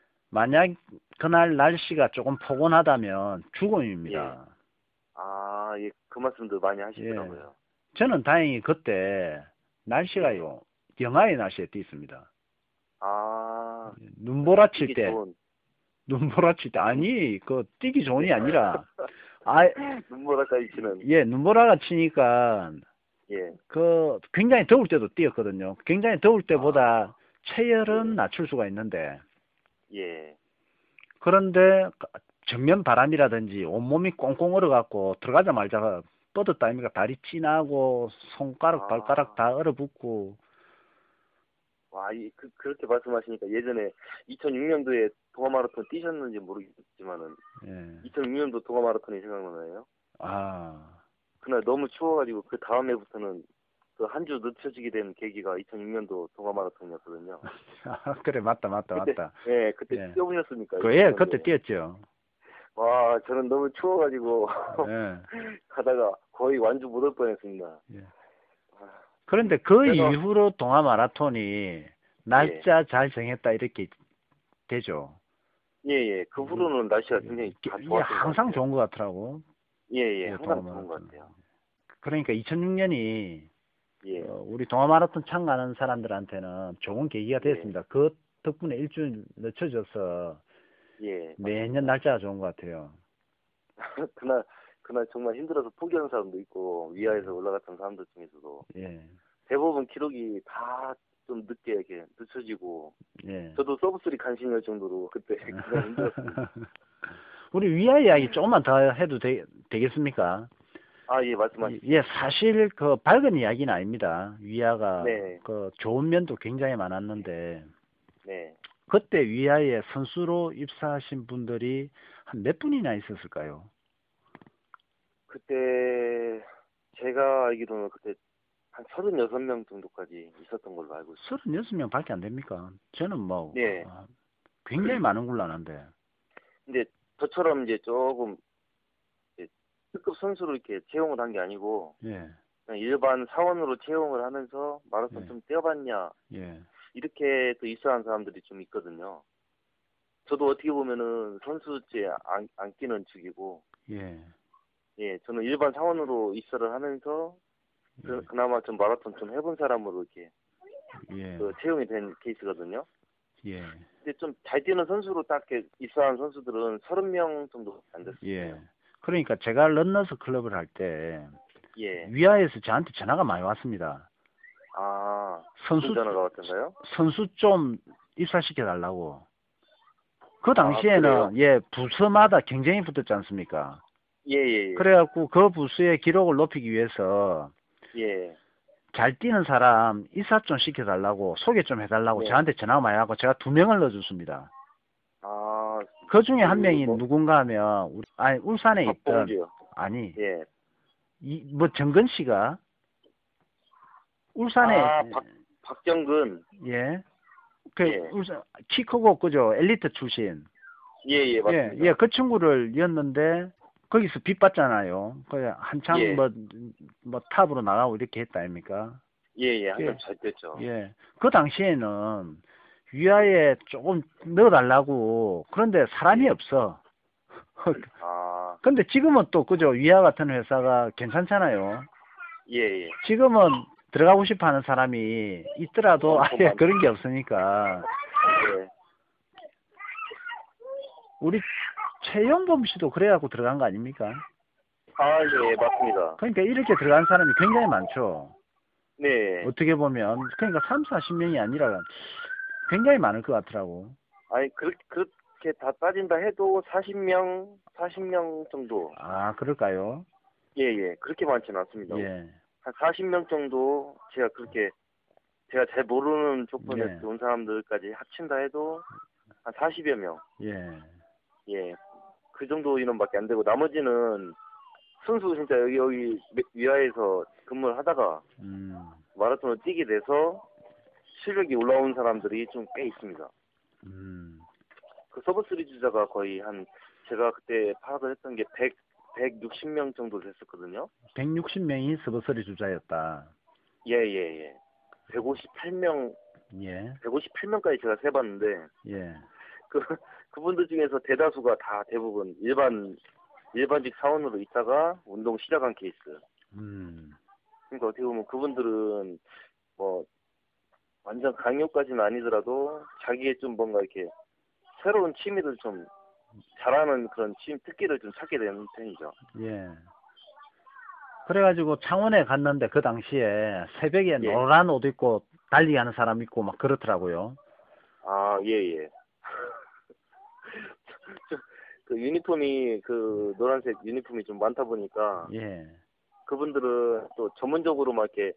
만약 그날 날씨가 조금 포근하다면 죽음입니다. 아, 아, 예, 그 말씀도 많이 하시더라고요. 저는 다행히 그때 날씨가요, 영하의 날씨에 뛰었습니다. 아, 눈보라칠 이게 때, 좋은, 눈보라칠 때, 아니, 그, 뛰기 좋은이 아니라, 아, 눈보라까지 치는, 예, 눈보라가 치니까, 예, 그, 굉장히 더울 때도 뛰었거든요. 굉장히 더울 때보다 체열은 낮출 수가 있는데, 예, 그런데, 정면 바람이라든지 온몸이 꽁꽁 얼어갖고, 들어가자마자 뻗었다 아닙니까? 다리 찌나고, 손가락, 아. 발가락 다 얼어붙고, 와, 그렇게 말씀하시니까 예전에 2006년도에 동아 마라톤 뛰셨는지 모르겠지만은, 예, 2006년도 동아 마라톤이 생각나네요. 아, 그날 너무 추워가지고 그 다음 해부터는 그 한 주 늦춰지게 된 계기가 2006년도 동아 마라톤이었거든요. 그래, 맞다. 그때, 예, 그때 예. 뛰어보셨습니까? 예, 그때 뛰었죠. 와, 저는 너무 추워가지고 예. 가다가 거의 완주 못 올 뻔했습니다. 예. 아, 그런데 그 그래서- 이후로 동아 마라톤이 날짜 잘 정했다 이렇게 되죠. 예, 예. 그 후로는 날씨가 굉장히 다 이게 좋았던 항상 것 같아요. 좋은 것 같더라고. 예, 예. 예, 항상 동아 좋은 것 마라톤. 같아요. 그러니까 2006년이 예, 우리 동아 마라톤 참가하는 사람들한테는 좋은 계기가 됐습니다. 그 덕분에 일주일 늦춰져서 예. 매년 날짜가 좋은 것 같아요. 그날 정말 힘들어서 포기하는 사람도 있고, 위아에서 올라갔던 사람들 중에서도 예, 대부분 기록이 다 좀 늦게 이렇게 늦춰지고, 예. 저도 서브3 간신할 정도로 그때 그냥 힘들었습니다. 우리 위아 이야기 조금만 더 해도 되겠습니까? 아, 예, 말씀하시죠. 예, 사실 그 밝은 이야기는 아닙니다. 위아가 네. 그 좋은 면도 굉장히 많았는데 네. 그때 위아에 선수로 입사하신 분들이 한 몇 분이나 있었을까요? 그때 제가 알기로는 그때 한 36명 정도까지 있었던 걸로 알고 있어요. 36명밖에 안 됩니까? 저는 뭐 네. 굉장히 많은 걸로 아는데. 근데 저처럼 이제 조금 이제 특급 선수로 이렇게 채용을 한 게 아니고 예, 그냥 일반 사원으로 채용을 하면서 마라톤 예. 좀 뛰어봤냐 예, 이렇게 또 입사한 사람들이 좀 있거든요. 저도 어떻게 보면은 선수제 안 끼는 축이고, 예, 예, 저는 일반 사원으로 입사를 하면서 그나마 좀 마라톤 좀 해본 사람으로 이렇게 예, 그 채용이 된 케이스거든요. 예, 근데 좀 잘 뛰는 선수로 딱 이렇게 입사한 선수들은 30명 정도 안 됐어요. 예. 그러니까 제가 런너스 클럽을 할 때 예. 위아에서 저한테 전화가 많이 왔습니다. 아, 선수 무슨 전화가 왔던가요? 선수 좀 입사시켜 달라고. 그 당시에는 그래요? 예, 부서마다 경쟁이 붙었지 않습니까? 예, 예, 예. 그래갖고 그 부서의 기록을 높이기 위해서 예. 잘 뛰는 사람 입사 좀 시켜달라고 소개 좀 해달라고 네. 저한테 전화가 많이 와고 제가 2명을 넣어줬습니다. 아, 그 중에 한 명이 뭐? 누군가 하면 아니 울산에 있던 박봉주요. 아니 예. 뭐 정근 씨가 울산에 아, 박정근. 예. 그 예. 울산 키 크고 그죠 엘리트 출신. 예, 예, 맞습니다. 예, 그 친구를 였는데 거기서 빚 받잖아요. 그 한창 예. 뭐 탑으로 나가고 이렇게 했다 아닙니까? 예, 예, 한참 예. 잘 됐죠. 예. 그 당시에는 위아에 조금 넣어달라고 그런데 사람이 없어. 아, 근데 지금은 또 그죠 위아 같은 회사가 괜찮잖아요. 예, 예. 지금은 들어가고 싶어 하는 사람이 있더라도 아예 많죠. 그런 게 없으니까 예. 우리 최영범 씨도 그래갖고 들어간 거 아닙니까? 아, 예, 맞습니다. 그러니까 이렇게 들어간 사람이 굉장히 많죠. 네. 어떻게 보면 그러니까 3, 40명이 아니라 굉장히 많을 것 같더라고. 아니, 그렇게 다 따진다 해도 40명 정도. 아, 그럴까요? 예, 예. 그렇게 많지는 않습니다. 예. 한 40명 정도 제가 잘 모르는 조건에서 예. 온 사람들까지 합친다 해도 한 40여 명. 예. 예. 그 정도 인원밖에 안 되고 나머지는 선수 진짜 여기 위아에서 근무를 하다가 마라톤을 뛰게 돼서 실력이 올라온 사람들이 좀 꽤 있습니다. 그 서브3 주자가 거의 제가 그때 파악을 했던 게 160명 정도 됐었거든요. 160명이 서버서리 주자였다. 예, 예, 예. 158명, 예. 158명까지 제가 세봤는데, 예. 그분들 중에서 대다수가 다 대부분 일반 일반직 사원으로 있다가 운동 시작한 케이스. 그러니까 어떻게 보면 그분들은 뭐 완전 강요까지는 아니더라도 자기의 좀 뭔가 이렇게 새로운 취미를 좀 잘하는 그런 취미 특기를 좀 찾게 되는 편이죠. 예. 그래가지고 창원에 갔는데 그 당시에 새벽에 예. 노란 옷 입고 달리기 하는 사람 있고 막 그렇더라고요. 아, 예. 그 유니폼이 그 노란색 유니폼이 좀 많다 보니까 예. 그분들은 또 전문적으로 막 이렇게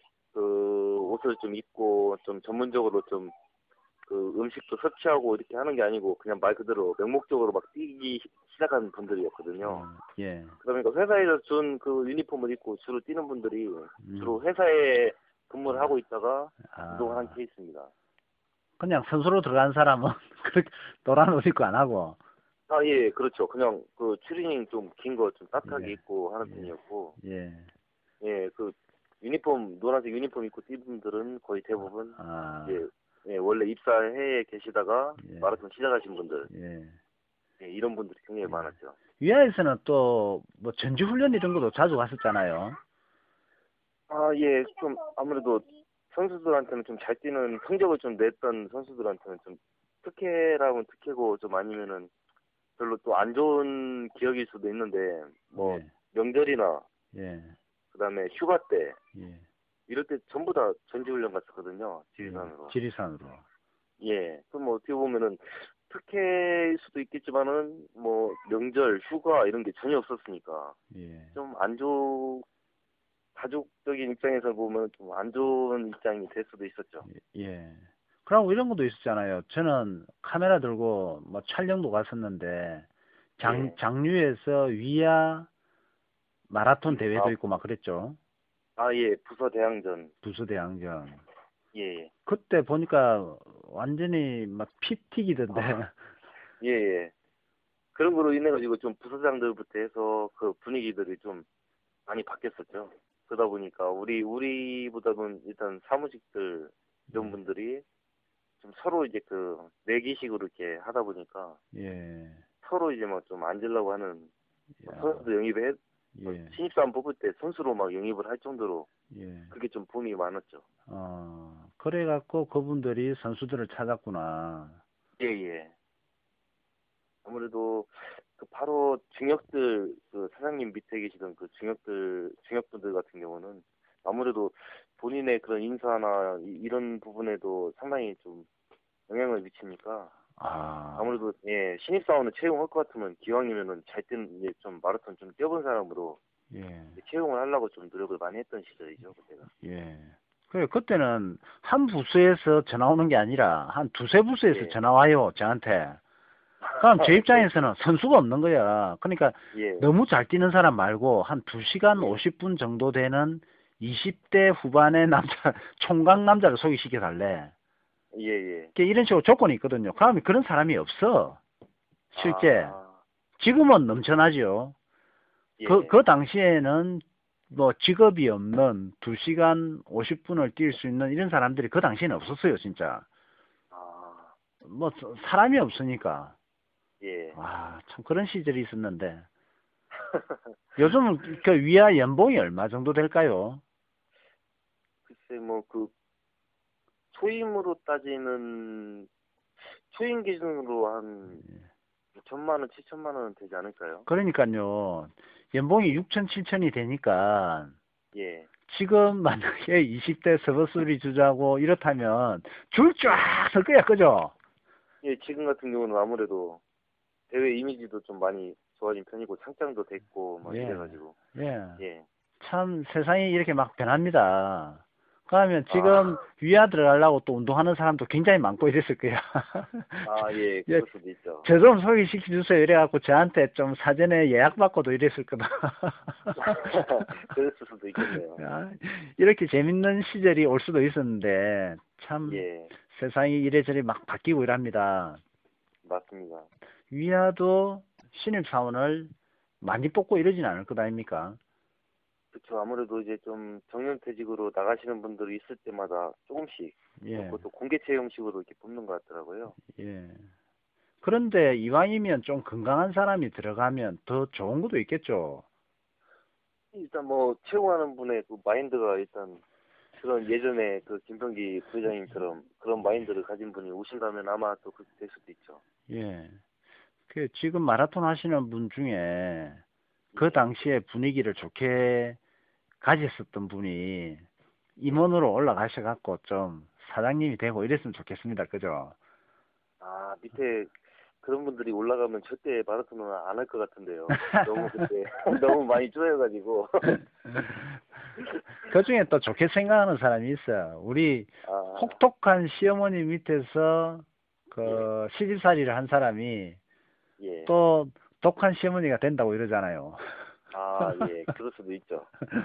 그 옷을 좀 입고 좀 전문적으로 좀 그 음식도 섭취하고 이렇게 하는 게 아니고 그냥 말 그대로 맹목적으로 막 뛰기 시작한 분들이었거든요. 예. 그러니까 회사에서 준 그 유니폼을 입고 주로 뛰는 분들이 주로 회사에 근무를 하고 있다가 운동을 한 케이스입니다. 그냥 선수로 들어간 사람은 그렇게 노란 옷 입고 안 하고. 아, 예, 그렇죠. 그냥 그 추리닝 좀 긴 거 좀 따뜻하게 예. 입고 하는 편이었고, 예. 예, 그 유니폼 노란색 유니폼 입고 뛰는 분들은 거의 대부분 이제 예, 원래 입사해에 계시다가 예. 마라톤 시작하신 분들, 예. 예, 이런 분들이 굉장히 많았죠. 위아에서는 또 뭐 전지훈련 이런 것도 자주 갔었잖아요. 아, 예, 좀 아무래도 선수들한테는 좀 잘 뛰는 성적을 좀 냈던 선수들한테는 좀 특혜라면 특혜고 좀 아니면은 별로 또 안 좋은 기억일 수도 있는데 뭐 예. 명절이나 예. 그다음에 휴가 때 예. 이럴 때 전부 다 전지훈련 갔었거든요. 지리산으로. 지리산으로. 예. 그럼 뭐 어떻게 보면은 특혜일 수도 있겠지만은 뭐 명절, 휴가 이런 게 전혀 없었으니까 예. 좀 안 좋 가족적인 입장에서 보면 좀 안 좋은 입장이 될 수도 있었죠. 예. 그리고 이런 것도 있었잖아요. 저는 카메라 들고 뭐 촬영도 갔었는데 예. 장류에서 위아 마라톤 대회도 있고 막 그랬죠. 아, 예. 부서 대항전. 부수대항전. 예. 그때 보니까 완전히 막 피 튀기던데. 예. 그런 거로 인해 가지고 좀 부서장들부터 해서 그 분위기들이 좀 많이 바뀌었었죠. 그러다 보니까 우리보다는 일단 사무직들 이런 분들이 좀 서로 이제 그 내기식으로 이렇게 하다 보니까 예. 서로 이제 막 좀 앉으려고 하는 선수도 영입해 예. 신입사원 뽑을 때 선수로 막 영입을 할 정도로 예. 그게 좀 붐이 많았죠. 그래갖고 그분들이 선수들을 찾았구나. 예. 아무래도 그 바로 중역들 그 사장님 밑에 계시던 그 중역분들 같은 경우는 아무래도 본인의 그런 인사나 이런 부분에도 상당히 좀 영향을 미치니까 아무래도 예 신입사원을 채용할 것 같으면 기왕이면은 잘 뛰는 이제 좀 마라톤 좀 뛰어본 사람으로 예. 채용을 하려고 좀 노력을 많이 했던 시절이죠 그때가. 예. 그때는 한 부서에서 전화 오는 게 아니라 한 두세 부서에서 예. 전화 와요, 저한테. 그럼 제 입장에서는 선수가 없는 거야. 그러니까 예. 너무 잘 뛰는 사람 말고 한 2시간 50분 정도 되는 20대 후반의 남자, 총각 남자를 소개시켜 달래. 예. 이런 식으로 조건이 있거든요. 그러면 그런 사람이 없어. 실제. 지금은 넘쳐나죠. 예. 그 당시에는 뭐 직업이 없는 2시간 50분을 뛸 수 있는 이런 사람들이 그 당시에는 없었어요, 진짜. 뭐 사람이 없으니까. 예. 참 그런 시절이 있었는데. 요즘은 그 위아 연봉이 얼마 정도 될까요? 글쎄 뭐 그 초임으로 따지는 초임 기준으로 한 6천만 원, 7천만 원은 되지 않을까요? 그러니까요. 연봉이 6천, 7천이 되니까 예. 지금 만약에 20대 서버스리 주자고 이렇다면 줄 쫙 설 거야, 그죠? 예, 지금 같은 경우는 아무래도 대회 이미지도 좀 많이 좋아진 편이고 상장도 됐고 막 이래가지고 예. 참 세상이 이렇게 막 변합니다. 그러면 지금 위아 들어가려고 또 운동하는 사람도 굉장히 많고 이랬을 거야. 예, 그럴 수도 있죠. 저 좀 소개시켜주세요. 이래갖고 저한테 좀 사전에 예약받고도 이랬을 거다. 그랬을 수도 있겠네요. 이렇게 재밌는 시절이 올 수도 있었는데 참 세상이 이래저래 막 바뀌고 이랍니다. 맞습니다. 위아도 신입사원을 많이 뽑고 이러진 않을 것 아닙니까? 그렇죠. 아무래도 이제 좀 정년퇴직으로 나가시는 분들이 있을 때마다 조금씩 그것도 공개 채용식으로 이렇게 뽑는 것 같더라고요. 예. 그런데 이왕이면 좀 건강한 사람이 들어가면 더 좋은 것도 있겠죠. 일단 뭐 채용하는 분의 그 마인드가 일단 그런 예전에 그 김병기 부회장님처럼 그런 마인드를 가진 분이 오신다면 아마 또 그렇게 될 수도 있죠. 예. 그 지금 마라톤 하시는 분 중에 그 예. 당시에 분위기를 좋게 가졌었던 분이 임원으로 올라가셔갖고 좀 사장님이 되고 이랬으면 좋겠습니다. 그죠? 아, 밑에 그런 분들이 올라가면 절대 마라톤은 안 할 것 같은데요. 너무 그때 너무 많이 쪼여가지고. 그 중에 또 좋게 생각하는 사람이 있어요. 우리 아, 혹독한 시어머니 밑에서 그 시집살이를 한 사람이 예. 또 독한 시어머니가 된다고 이러잖아요. 아, 예. 그럴 수도 있죠.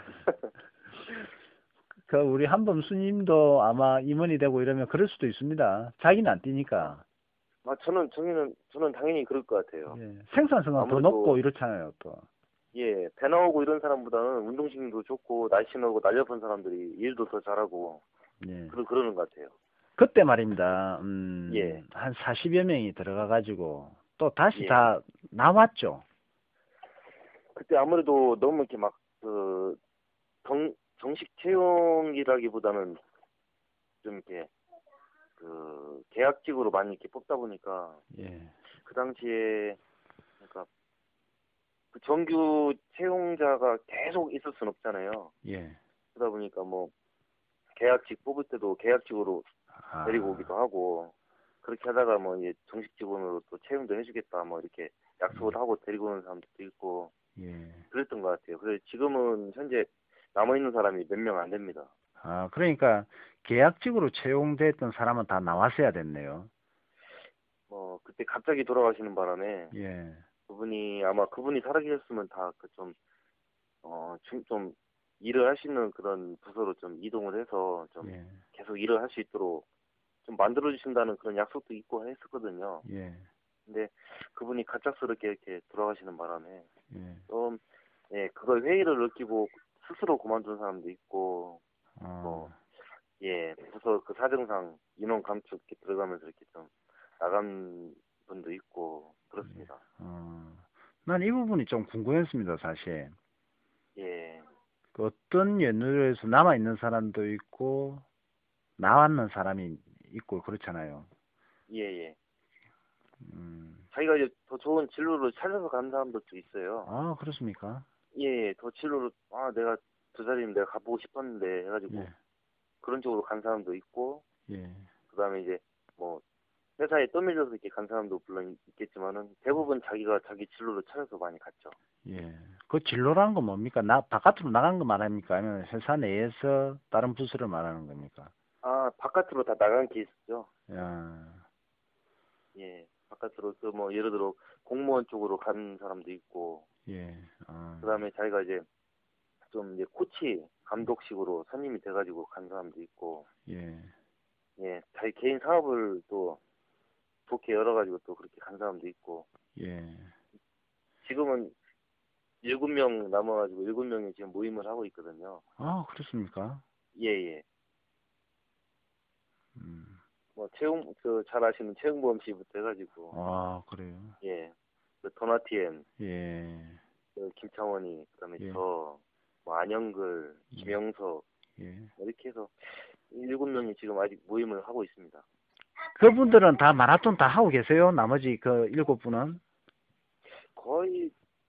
그 우리 한범수님도 아마 임원이 되고 이러면 그럴 수도 있습니다. 자기는 안 뛰니까. 아, 저는 당연히 그럴 것 같아요. 예. 생산성은 더 아무래도- 높고 이렇잖아요, 또. 예, 배 나오고 이런 사람보다는 운동신경도 좋고 날씬하고 날렵한 사람들이 일도 더 잘하고 예. 그러는 것 같아요. 그때 말입니다. 예. 한 40여 명이 들어가가지고 또 다시 예. 다 나왔죠. 그때 아무래도 너무 이렇게 막 그 정식 채용이라기보다는 좀 이렇게 그 계약직으로 많이 이렇게 뽑다 보니까 예. 그 당시에 그러니까 그 정규 채용자가 계속 있을 순 없잖아요. 예. 그러다 보니까 뭐 계약직 뽑을 때도 계약직으로 아, 데리고 오기도 하고 그렇게 하다가 뭐 이제 정식 직원으로 또 채용도 해주겠다 뭐 이렇게 약속을 하고 데리고 오는 사람들도 있고 예. 그랬던 것 같아요. 그래서 지금은 현재 남아 있는 사람이 몇 명 안 됩니다. 아, 그러니까 계약직으로 채용됐던 사람은 다 나왔어야 됐네요. 그때 갑자기 돌아가시는 바람에 예. 그분이 살아계셨으면 다 그 좀 일을 할 수 있는 그런 부서로 좀 이동을 해서 좀 예. 계속 일을 할 수 있도록 좀 만들어 주신다는 그런 약속도 있고 했었거든요. 예. 근데 그분이 갑작스럽게 이렇게 돌아가시는 바람에 예. 좀 그걸 회의를 느끼고 스스로 그만둔 사람도 있고 어. 부서 그 사정상 인원 감축 이렇게 들어가면서 이렇게 좀 나간 분도 있고 그렇습니다. 난 이 부분이 좀 궁금했습니다, 사실. 예. 그 어떤 연루에서 남아 있는 사람도 있고 나왔는 사람이 있고 그렇잖아요. 예. 음. 자기가 이제 더 좋은 진로를 찾아서 간 사람들도 있어요. 아, 그렇습니까? 더 진로를 내가 저 자리는 내가 가보고 싶었는데 해가지고 예. 그런 쪽으로 간 사람도 있고 예. 그다음에 이제 뭐 회사에 떠밀려서 이렇게 간 사람도 물론 있겠지만은 대부분 자기가 자기 진로를 찾아서 많이 갔죠. 예. 그 진로라는 건 뭡니까? 바깥으로 나간 거 말합니까? 아니면 회사 내에서 다른 부서를 말하는 겁니까? 아, 바깥으로 다 나간 게 있었죠. 야. 예, 바깥으로 뭐 예를 들어 공무원 쪽으로 간 사람도 있고 예. 그다음에 자기가 이제 좀 이제 코치 감독식으로 선임이 돼가지고 간 사람도 있고 예. 자기 개인 사업을 또 좋게 열어가지고 또 그렇게 간 사람도 있고 예. 지금은 7명 남아가지고 7명이 지금 모임을 하고 있거든요. 아, 그렇습니까? 예. 음. 뭐 잘 아시는 채용보험 씨부터 해가지고 아, 그래요. 그 도나티엔, 예. 그 김창원이, 그다음에 예. 뭐 안영글, 김영석 예. 뭐 이렇게 해서 7명이 지금 아직 모임을 하고 있습니다. 그분들은 다 마라톤 다 하고 계세요? 나머지 그 7분은? 거의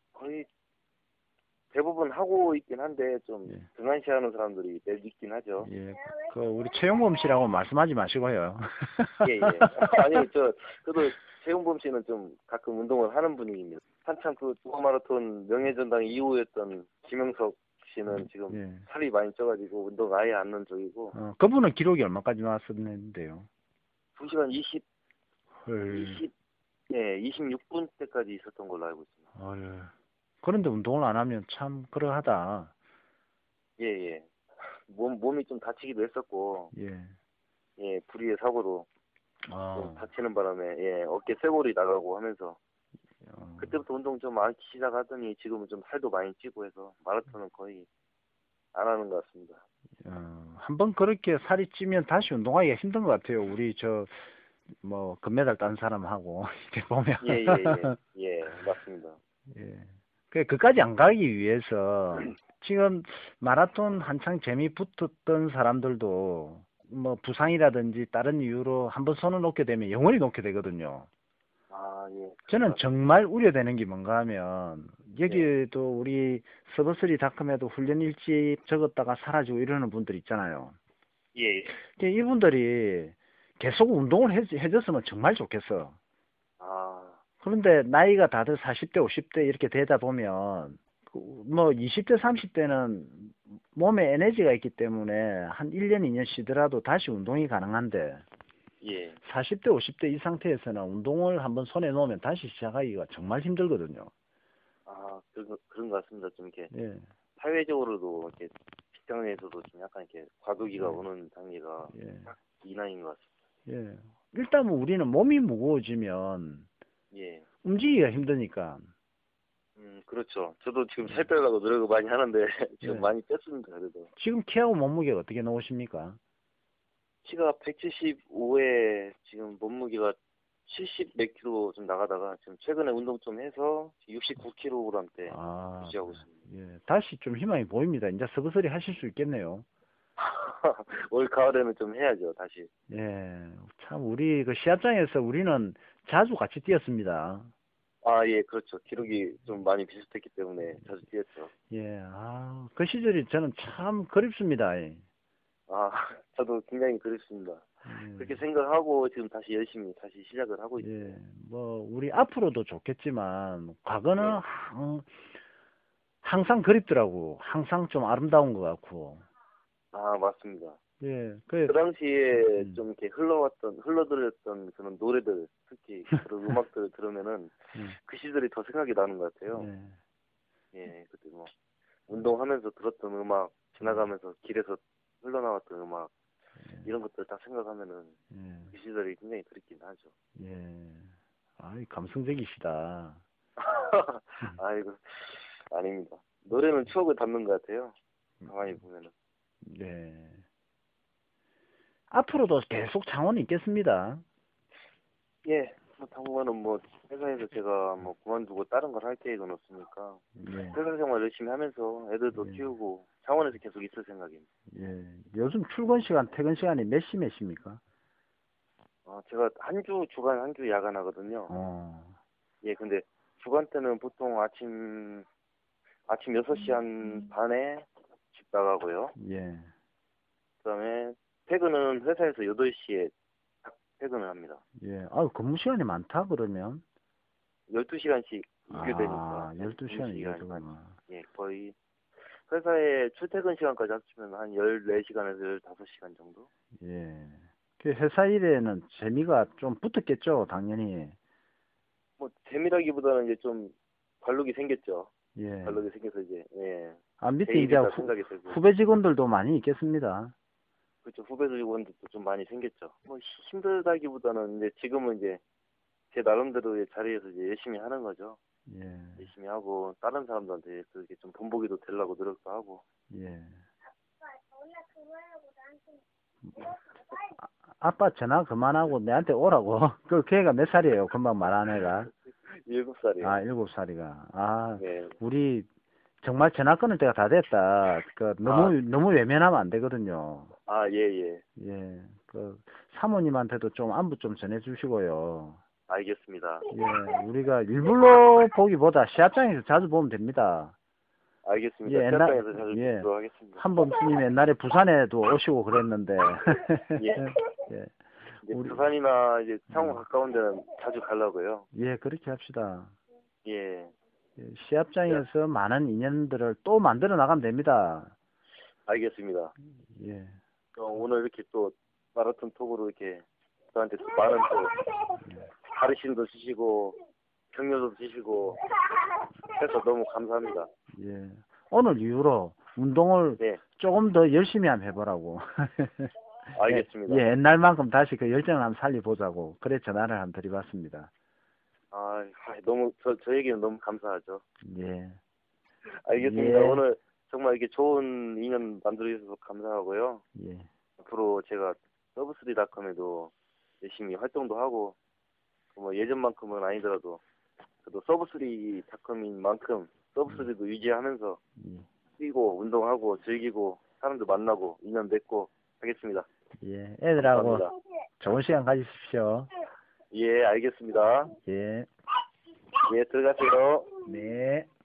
대부분 하고 있긴 한데 좀 예. 등한시하는 사람들이 몇 있긴 하죠. 예. 그 우리 최용범 씨라고 말씀하지 마시고요. 예. 아니 그래도 최용범 씨는 좀 가끔 운동을 하는 분위기입니다. 한참 그 두어 마라톤 명예전당 2호였던 김영석 씨는 지금 예. 살이 많이 쪄가지고 운동 아예 안 하는 쪽이고. 그분은 기록이 얼마까지 나왔었는데요? 2시간 20, 헐. 26분 때까지 있었던 걸로 알고 있습니다. 아유. 그런데 운동을 안 하면 참 그러하다. 예. 몸이 좀 다치기도 했었고, 불의의 사고로 좀 다치는 바람에 어깨 쇄골이 나가고 하면서 그때부터 운동 좀 많이 시작하더니 지금은 좀 살도 많이 찌고 해서 마라톤은 거의 안 하는 것 같습니다. 한번 그렇게 살이 찌면 다시 운동하기가 힘든 것 같아요. 우리 뭐 금메달 딴 사람하고 이렇게 보면 예, 예, 예. 예, 맞습니다. 예. 그까지 안 가기 위해서 지금 마라톤 한창 재미 붙었던 사람들도 뭐 부상이라든지 다른 이유로 한번 손을 놓게 되면 영원히 놓게 되거든요. 아, 예. 저는 정말 우려되는 게 뭔가 하면 네. 여기에도 우리 서버스리닷컴에도 훈련 일지 적었다가 사라지고 이러는 분들 있잖아요. 예. 이분들이 계속 운동을 해줬으면 정말 좋겠어. 아, 그런데 나이가 다들 40대, 50대 이렇게 되다 보면 뭐 20대, 30대는 몸에 에너지가 있기 때문에 한 1년, 2년 쉬더라도 다시 운동이 가능한데 예. 40대, 50대 이 상태에서는 운동을 한번 손에 놓으면 다시 시작하기가 정말 힘들거든요. 아, 그런 것 같습니다. 좀 이렇게 예, 사회적으로도 이렇게 직장에서도 좀 약간 이렇게 과도기가 예. 오는 단계가 예, 딱 이 나이인 것 같습니다. 예. 일단 뭐 우리는 몸이 무거워지면 예. 움직이기가 힘드니까. 그렇죠. 저도 지금 살 빼려고 노력을 많이 하는데 지금 예. 많이 뺐습니다. 그래도 지금 키하고 몸무게가 어떻게 나오십니까? 키가 175에 지금 몸무게가 70 몇 킬로 좀 나가다가 지금 최근에 운동 좀 해서 69kg대 아, 유지하고 있습니다. 예. 다시 좀 희망이 보입니다. 이제 서브서리 하실 수 있겠네요. 올 가을에는 좀 해야죠, 다시. 예. 참, 우리 그 시합장에서 우리는 자주 같이 뛰었습니다. 아, 예, 그렇죠. 기록이 좀 많이 비슷했기 때문에 자주 뛰었죠. 예. 아, 그 시절이 저는 참 그립습니다. 예. 아, 저도 굉장히 그립습니다. 예. 그렇게 생각하고 지금 다시 열심히 다시 시작을 하고 있어요. 예. 뭐, 우리 앞으로도 좋겠지만, 과거는 네. 항상 그립더라고. 항상 좀 아름다운 것 같고. 아, 맞습니다. 예. 그 당시에 음. 좀 이렇게 흘러들었던 그런 노래들, 특히 그런 음악들을 들으면은 그 시절이 더 생각이 나는 것 같아요. 예. 예, 그때 뭐 운동하면서 들었던 음악, 지나가면서 길에서 흘러나왔던 음악 이런 것들 딱 생각하면은 예. 그 시절이 굉장히 그립긴 하죠. 예. 아이, 감성적이시다. 아이고, 아닙니다. 노래는 추억을 담는 것 같아요. 가만히 보면은. 네. 앞으로도 계속 창원이 있겠습니다. 예, 뭐 당분간은 뭐 회사에서 제가 뭐 그만두고 다른 걸 할 계획은 없으니까 예. 회사 생활 열심히 하면서 애들도 예. 키우고 창원에서 계속 있을 생각입니다. 예. 요즘 출근 시간, 퇴근 시간이 몇 시 몇 시입니까? 제가 주간 한 주 야간 하거든요. 예, 근데 주간 때는 보통 아침 6시 한 반에 집 나가고요. 예. 그다음에 퇴근은 회사에서 8시에 퇴근을 합니다. 예. 아, 근무 시간이 많다, 그러면. 12시간씩 이교되니까. 12시간이 이거구나. 예, 거의 회사에 출퇴근 시간까지 합치면 한 14시간에서 15시간 정도? 예. 그 회사 일에는 재미가 좀 붙었겠죠, 당연히. 뭐 재미라기보다는 이제 좀 관록이 생겼죠. 예. 관록이 생겨서 이제 예. 아, 밑에 제 이제 일이다 생각이 들고. 후배 직원들도 많이 있겠습니다. 그렇죠. 후배 직원들도 좀 많이 생겼죠. 뭐 힘들다기보다는 이제 지금은 이제 제 나름대로의 자리에서 이제 열심히 하는 거죠. 예. 열심히 하고 다른 사람들한테 그렇게 좀 본보기도 되려고 노력도 하고. 예. 아빠 전화 그만하고 내한테 오라고. 그 걔가 몇 살이에요? 금방 말한 애가. 7살이요. 아, 7살이가. 아, 네. 우리 정말 전화 끊을 때가 다 됐다. 그 너무 외면하면 안 되거든요. 아, 예. 예. 그 사모님한테도 좀 안부 좀 전해 주시고요. 알겠습니다. 예. 우리가 일부러 보기보다 시합장에서 자주 보면 됩니다. 알겠습니다. 예, 시합장에서 자주 예. 뵙도록 하겠습니다. 한범수님 옛날에 부산에도 오시고 그랬는데. 예. 예. 이제 우리- 부산이나 이제 창원 가까운 데는 자주 가려고요. 예, 그렇게 합시다. 예. 예, 시합장에서 많은 인연들을 또 만들어 나가면 됩니다. 알겠습니다. 예. 오늘 이렇게 또 마라톤 톡으로 이렇게 저한테 또 많은 또 가르침도 주시고 격려도 주시고 해서 너무 감사합니다. 예. 오늘 이후로 운동을 네. 조금 더 열심히 한번 해보라고. 알겠습니다. 예, 옛날만큼 다시 그 열정을 한번 살려보자고. 그래 전화를 한번 드려봤습니다. 너무 저에게는 너무 감사하죠. 예. 알겠습니다. 예. 오늘 정말 이렇게 좋은 인연 만들어 주셔서 감사하고요. 예. 앞으로 제가 서브스리닷컴에도 열심히 활동도 하고 뭐 예전만큼은 아니더라도 그래도 서브3 닷컴인 만큼 서브3도 유지하면서 뛰고 운동하고 즐기고 사람들 만나고 인연 맺고 하겠습니다. 예, 애들하고 감사합니다. 좋은 시간 가지십시오. 예, 알겠습니다. 예, 예, 들어가세요. 네.